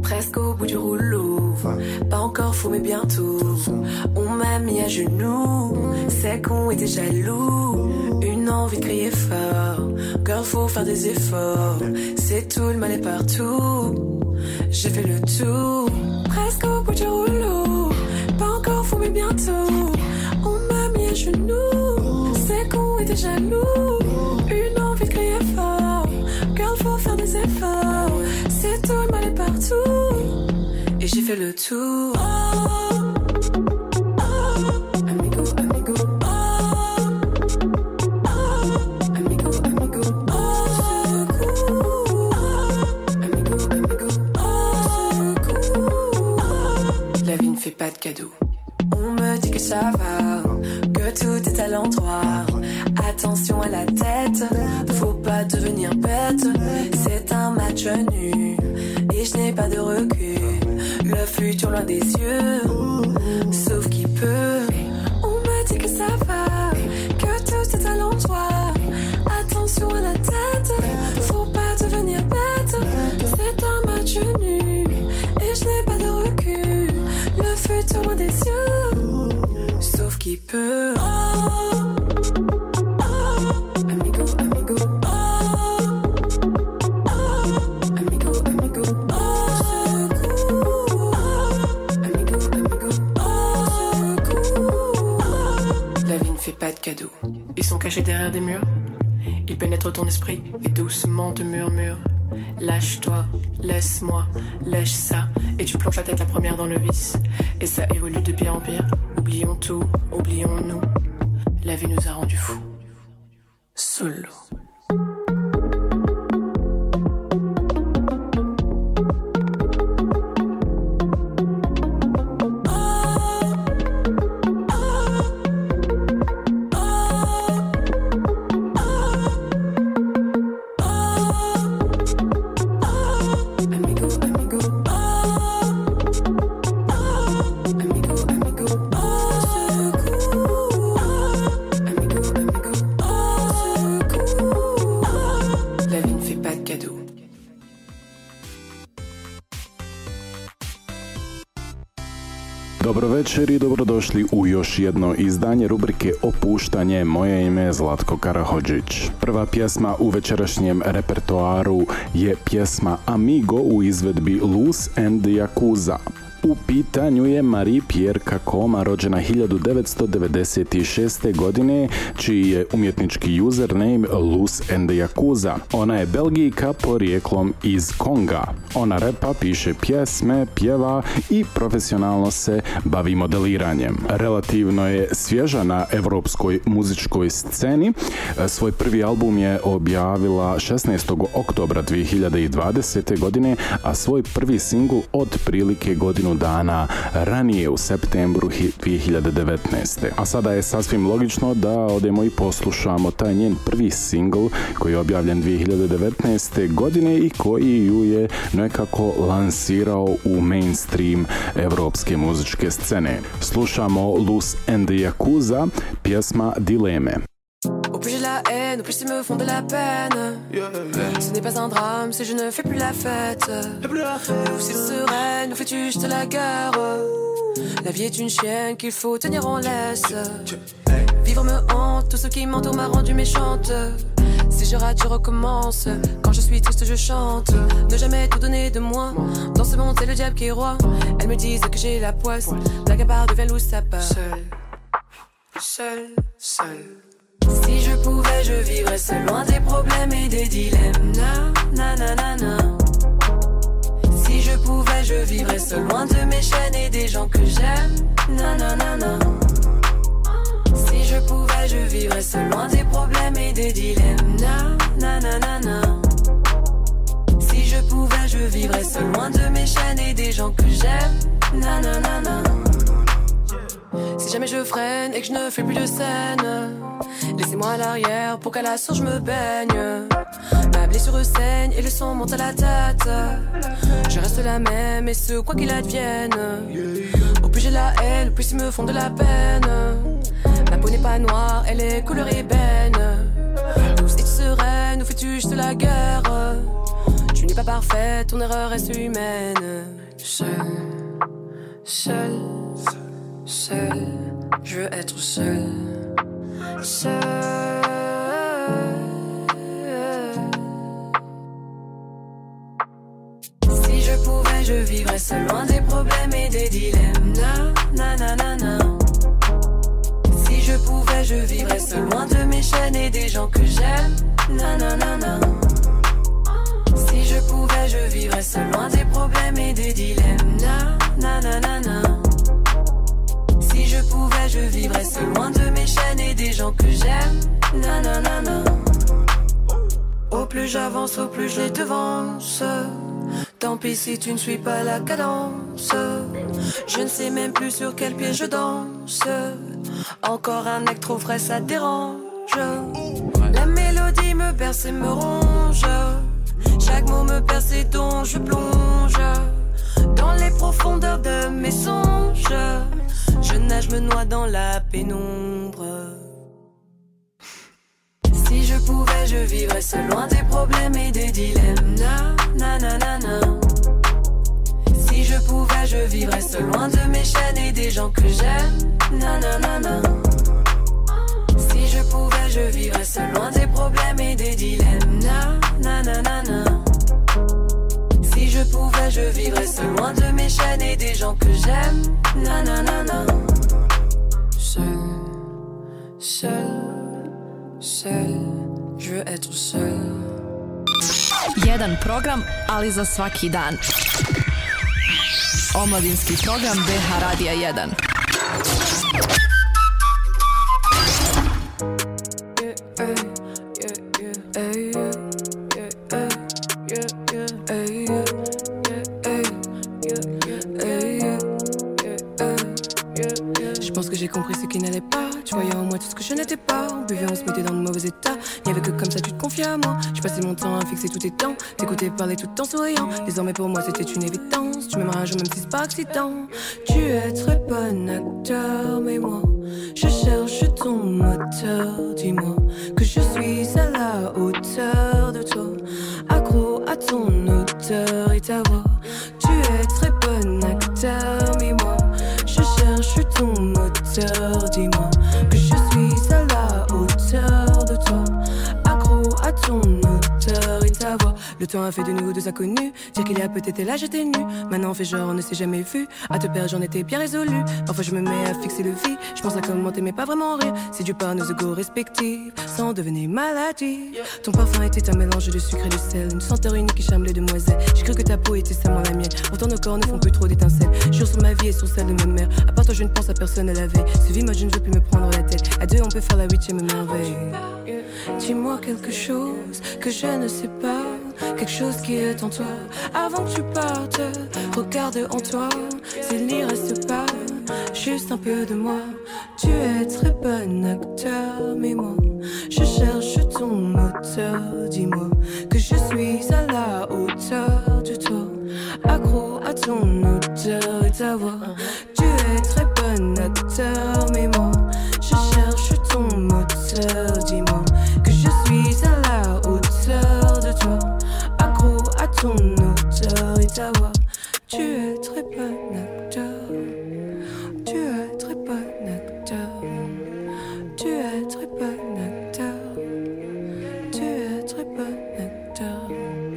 Presque au bout du rouleau, pas encore fou mais bientôt. On m'a mis à genoux, c'est qu'on était jaloux. Une envie de crier fort, girl faut faire des efforts. C'est tout, le mal est partout. J'ai fait le tour, presque au bout du rouleau. Pas encore fou mais bientôt. On m'a mis à genoux, c'est qu'on était jaloux. Une envie de crier fort, girl faut faire des efforts. C'est tout, le mal est partout. Et j'ai fait le tour. Amigo, amigo. Amigo, amigo. Amigo, amigo. La vie ne fait pas de cadeaux. On me dit que ça va, que tout est à l'endroit. Attention à la tête, faut pas devenir bête. C'est un match nul et je n'ai pas de recul. Le futur loin des yeux, sauf qui peut. On me dit que ça va, que tout est à l'endroit. Attention à la tête, faut pas devenir bête. C'est un match nul et je n'ai pas de recul. Le futur loin des yeux, sauf qui peut. Amigo, amigo. Amigo, amigo. Amigo, amigo. La vie ne fait pas de cadeaux. Ils sont cachés derrière des murs. Ils pénètrent ton esprit et doucement te murmurent. Lâche-toi, laisse-moi, lâche ça. Et tu plonges la tête la première dans le vice. Et ça évolue de pire en pire. Oublions tout, oublions-nous. La vie nous a rendus fous. Solo. Dobro večer i dobrodošli u još jedno izdanje rubrike Opuštanje. Moje ime je Zlatko Karahodžić. Prva pjesma u večerašnjem repertoaru je pjesma Amigo u izvedbi Luz and Yakuza. U pitanju je Marie-Pierre Kakoma, rođena 1996. godine, čiji je umjetnički username Luz and Yakuza. Ona je Belgijka porijeklom iz Konga. Ona repa, piše pjesme, pjeva i profesionalno se bavi modeliranjem. Relativno je svježa na evropskoj muzičkoj sceni. Svoj prvi album je objavila 16. oktobra 2020. godine, a svoj prvi singl od prilike godinu dana ranije u septembru 2019. A sada je sasvim logično da odemo i poslušamo taj njen prvi singl koji je objavljen 2019. godine i koji ju je nekako lansirao u mainstream evropske muzičke scene. Slušamo Luz and Yakuza, pjesma Dileme. Au plus j'ai la haine, au plus ils me font de la peine. Ce n'est pas un drame si je ne fais plus la fête. Ou c'est sereine, ou fais-tu juste la guerre. La vie est une chienne qu'il faut tenir en laisse. Vivre me hante, tout ce qui m'entoure m'a rendu méchante. Si je rate, je recommence. Quand je suis triste, je chante. Ne jamais tout donner de moi. Dans ce monde, c'est le diable qui est roi. Elles me disent que j'ai la poisse. Blague à part devient loup, ça part. Seul. Si je pouvais, je vivrais seul, loin des problèmes et des dilemmes. Na, na, na, na, na. Si je pouvais, je vivrais seul, loin de mes chaînes et des gens que j'aime. Na, na, na, na. Si je pouvais, je vivrais seul, loin des problèmes et des dilemmes. Na, na, na, na, na. Si je pouvais, je vivrais seul, loin de mes chaînes et des gens que j'aime. Na, na, na, na. Si jamais je freine et que je ne fais plus de scène, laissez-moi à l'arrière pour qu'à la source je me baigne. Ma blessure saigne et le sang monte à la tête. Je reste la même et ce quoi qu'il advienne. Au plus j'ai la haine, au plus ils me font de la peine. Ma peau n'est pas noire, elle est couleur ébène. Douce et sereine, où fais-tu juste la guerre? Tu n'es T'es pas parfait, ton erreur reste humaine. Seul, je veux être seul. Si je pouvais, je vivrais seul, loin des problèmes et des dilemmes. Na, na, na, na, na. Si je pouvais, je vivrais seul, loin de mes chaînes et des gens que j'aime. Na, na, na, na. Si je pouvais, je vivrais seul, loin des problèmes et des dilemmes. Na, na, na, na, na. Si je pouvais, je vivrais seul, loin de mes chaînes et des gens que j'aime. Na, na, na, na. Au plus j'avance, au plus je les devance. Tant pis si tu ne suis pas la cadence. Je ne sais même plus sur quel pied je danse. Encore un acte trop frais, ça dérange. La mélodie me berce et me ronge. Chaque mot me perce et dont je plonge dans les profondeurs de mes songes. Je nage, me noie dans la pénombre. Si je pouvais, je vivrais seul, loin des problèmes et des dilemmes. Na, na, na, na, na. Si je pouvais, je vivrais seul, loin de mes chaînes et des gens que j'aime. Na, na, na, na. Si je pouvais, je vivrais seul, loin des problèmes et des dilemmes. Na, na, na, na, na. Si je pouvais, je vivrais seul, loin de mes chaînes et des gens que j'aime. Na, na, na, na. Seul, je veux être seul. Jedan program, ali za svaki dan. Omladinski program BH Radija 1. Je pense que j'ai compris ce qui n'allait pas. Tu voyais en moi tout ce que je n'étais pas. On buvait, on se mettait dans de mauvais états. Il n'y avait que comme ça tu te confiais à moi. Je passais mon temps à fixer tous tes temps. T'écouter parler tout en souriant. Désormais pour moi c'était une évidence. Tu m'aimeras un jour même si c'est pas accident. Tu es très bon acteur, mais moi je cherche ton moteur. Dis-moi que je suis à la hauteur de toi. Accro à ton odeur et ta voix. Tu es très bon acteur, mais moi je cherche ton moteur. Dis-moi que je suis à la hauteur de toi. Accro à ton odeur et ta voix. Le temps a fait de nous deux inconnus. Dire qu'il y a peut-être là j'étais nue. Maintenant on fait genre on ne s'est jamais vu. À te perdre j'en étais bien résolu. Parfois je me mets à fixer le vide. Je pense à comment t'aimais pas vraiment rire. C'est dû par nos égos respectifs sans devenir maladie. Ton parfum était un mélange de sucre et de sel. Une senteur unique qui charme les demoiselles. J'ai cru que ta peau était seulement la mienne. Pourtant nos corps ne font plus trop d'étincelles. Jure sur ma vie et sur celle de ma mère. À part toi je ne pense à personne à la veille. Ce vie moi je ne veux plus me prendre la tête. À deux on peut faire la 8e merveille. Dis-moi quelque chose que je ne sais pas. Quelque chose qui est en toi. Avant que tu partes, regarde en toi. S'il n'y reste pas juste un peu de moi. Tu es très bon acteur, mais moi je cherche ton moteur. Dis-moi que je suis à la hauteur de toi. Accro à ton odeur et ta voix. Tu es très bon acteur, mais moi je cherche ton moteur. Dis-moi que je suis à la hauteur de toi. Accro à ton odeur et ta voix. Tu es très bon acteur. Tu es très bon acteur. Tu es très bon acteur. Tu es très bon acteur.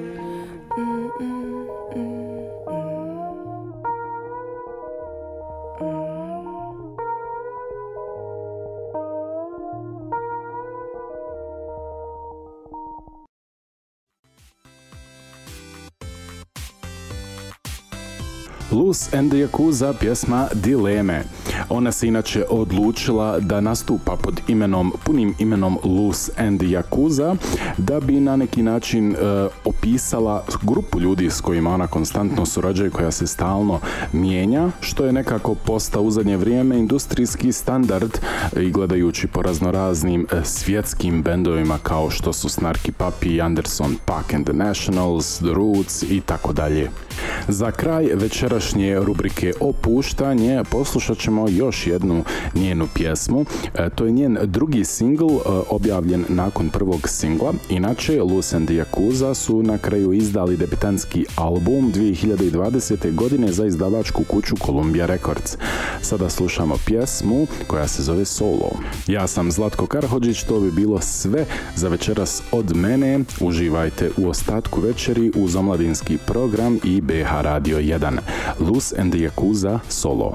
Loose and the Yakuza, pjesma Dileme. Ona se inače odlučila da nastupa pod punim imenom Loose and the Yakuza, da bi na neki način opisala grupu ljudi s kojima ona konstantno surađuje, koja se stalno mijenja, što je nekako postao u zadnje vrijeme industrijski standard i gledajući po raznoraznim svjetskim bendovima kao što su Snarky Puppy, Anderson .Paak and the Nationals, The Roots i tako dalje. Za kraj večeras večerašnje rubrike Opuštanje poslušat ćemo još jednu njenu pjesmu. To je njen drugi singl objavljen nakon prvog singla. Inače, Luz and the Yakuza su na kraju izdali debitanski album 2020. godine za izdavačku kuću Columbia Records. Sada slušamo pjesmu koja se zove Solo. Ja sam Zlatko Karhodžić, to bi bilo sve za večeras od mene. Uživajte u ostatku večeri uz omladinski program i BH Radio 1. Luz and the Yakuza Solo.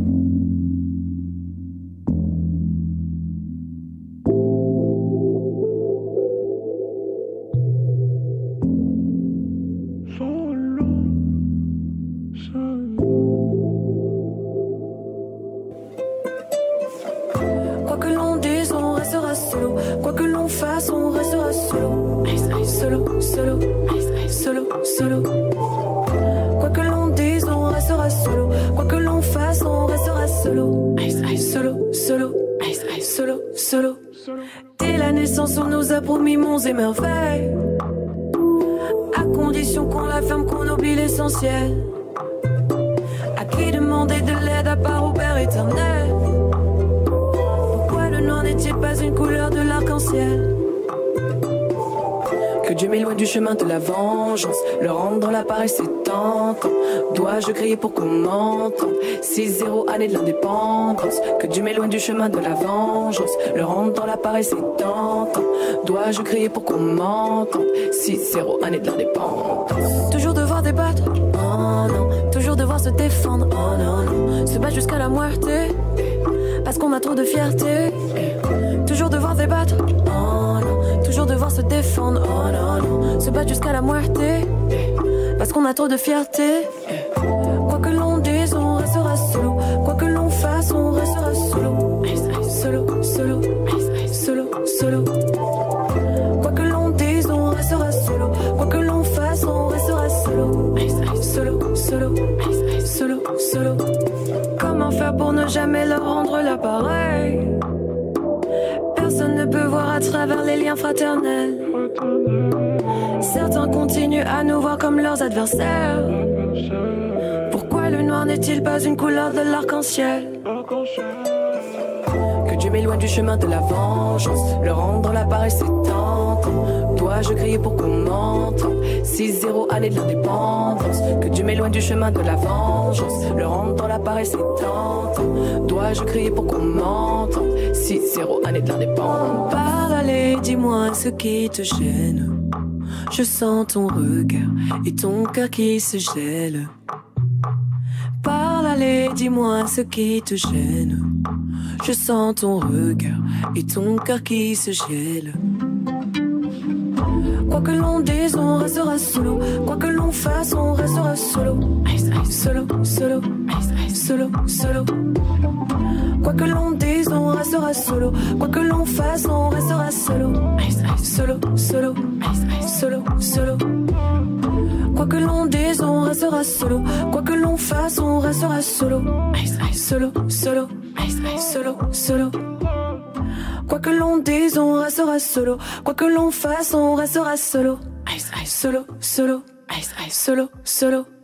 Dès la naissance, on nous a promis monts et merveilles, à condition qu'on la ferme, qu'on oublie l'essentiel. À qui demander de l'aide à part au Père éternel? Pourquoi le noir n'est-il pas une couleur de l'arc-en-ciel? Que Dieu m'éloigne du chemin de la vengeance, le rendre dans l'appareil c'est tentant. Dois-je crier pour qu'on m'entende? 6-0 année de l'indépendance. Que Dieu m'éloigne du chemin de la vengeance, le rendre dans l'appareil c'est tentant. Dois-je crier pour qu'on m'entende? 6-0 année de l'indépendance. Toujours devoir débattre, oh non. Toujours devoir se défendre, oh non, non. Se battre jusqu'à la muerte, parce qu'on a trop de fierté. Toujours devoir débattre, oh non. Toujours devoir se défendre, oh non, non. Se battre jusqu'à la muerte, parce qu'on a trop de fierté. Quoi que l'on dise, on restera solo. Quoi que l'on fasse, on restera solo. Solo, solo, solo, solo. Quoi que l'on dise, on restera solo. Quoi que l'on fasse, on restera solo. Solo, solo, solo, solo. Comment faire pour ne jamais leur rendre l'appareil? Personne ne peut voir à travers les liens fraternels. Certains continuent à nous voir comme leurs adversaires. Pourquoi le noir n'est-il pas une couleur de l'arc-en-ciel? Que Dieu m'éloigne du chemin de la vengeance, le rendre dans l'appareil c'est tentant. Dois-je crier pour qu'on m'entende? 6-0 année de l'indépendance. Que Dieu m'éloigne du chemin de la vengeance, le rendre dans l'appareil c'est tentant. Dois-je crier pour qu'on m'entende? 6-0 année de l'indépendance. Parle, allez, dis-moi ce qui te gêne. Je sens ton regard et ton cœur qui se gèle. Parle, allez, dis-moi ce qui te gêne. Je sens ton regard et ton cœur qui se gèle. Quoi que l'on dise, on restera solo. Quoi que l'on fasse, on restera solo. Solo, solo, solo, solo. Quoi que l'on dise, on restera solo. Quoi que l'on fasse, on restera solo. Solo, solo, solo, solo. Quoi que l'on dise, on restera solo. Quoi que l'on fasse, on restera solo. Solo, solo, solo, solo. Quoi que l'on dise, on restera solo. Quoi que l'on fasse, on restera solo. Solo, solo, solo, solo.